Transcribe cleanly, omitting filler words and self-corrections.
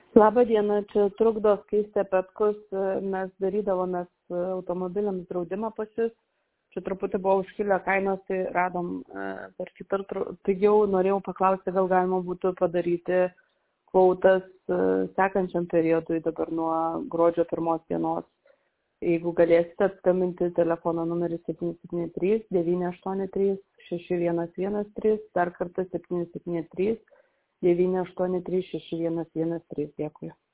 Labą dieną, čia trukdo Skaistė Petkus, mes darydavomės automobiliams draudimą pas jus. Čia truputį buvo užkilę kainos, tai radom per kitą pigiau. Norėjau paklausti, gal galima būtų padaryti kvautas sekančiam periodui dabar nuo gruodžio 1 dienos. Jeigu galėsite skambinti telefono numeris 773 983 6113, dar kartą 773 983 6113. Dėkui.